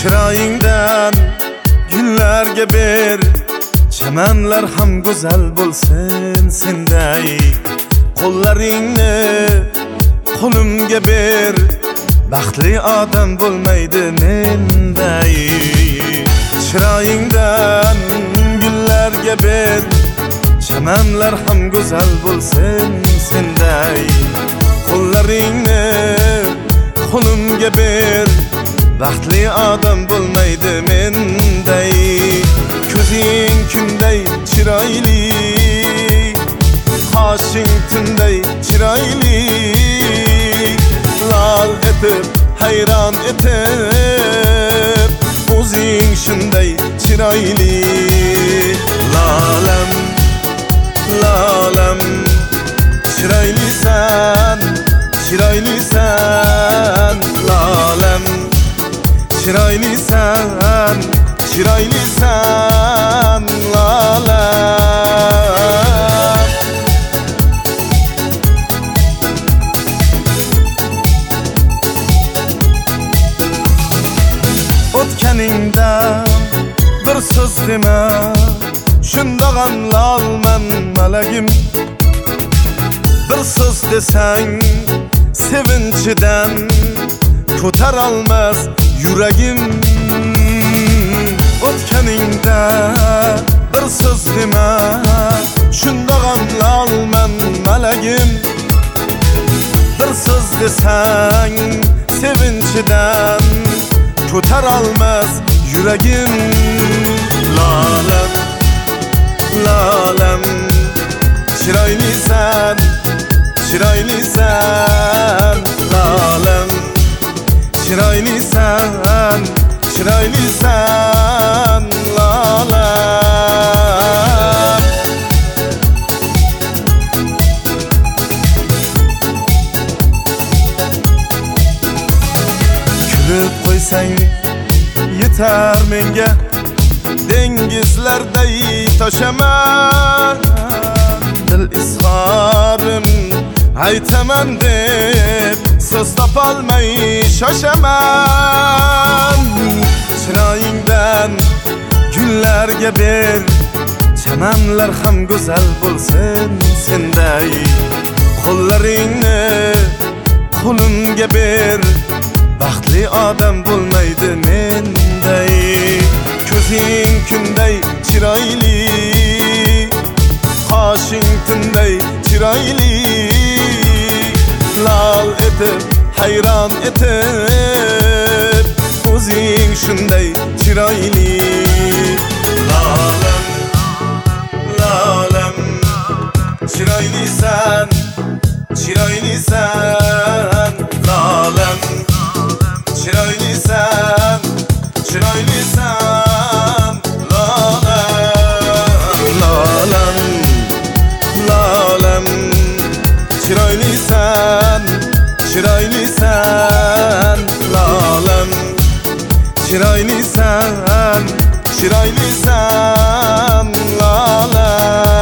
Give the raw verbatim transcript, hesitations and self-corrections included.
Chiroyingdan gullarga ber, chamanlar ham go'zal bo'lsin senday. Qo'llaringni qo'limga ber, baxtli odam bo'lmaydi menday. Chiroyingdan gullarga ber, chamanlar ham go'zal bo'lsin senday. Qo'llaringni qo'limga ber, baxtli odam bo'lmaydi menday. Ko'zing kunday chiroyli, qoshing tunday chiroyli, lol etib hayron etib, o'zing shunday chiroyli. Lolam lolam chiroylisan, chiroylisan, lolam chiroylisan, chiroylisan, lolam. O'tganingda bir so'z dema, shundag'am lolman malagim. Bir so'z desang sevinchidan ko'tar olmas yuragim. O'tganingda bir so'z dema, shundag'am lolman malagim. Bir so'z desang sevinchidan ko'tar olmas yuragim. Lolam lolam chiroylisan, chiroylisan, lolam chiroylisan, chiroylisan, lolam. Kulib qo'ysang yetar menga, dengizlarday toshaman. Dil izhorim aytaman deb so'z topolmay shoshaman. Chiroyingdan gullarga ber, chamanlar ham go'zal bo'lsin senday. Qo'llaringni qo'limga ber, baxtli odam bo'lmaydi menday. Ko'zing kunday chiroyli, qoshing tunday chiroyli, lol etib hayron etib, o'zing shunday chiroyli. Lolam lolam chiroylisan, chiroylisan, lolam chiroylisan, chiroylisan, lolam lolam lolam chiroylisan, chiroylisan, lolam chiroylisan, chiroylisan, lolam.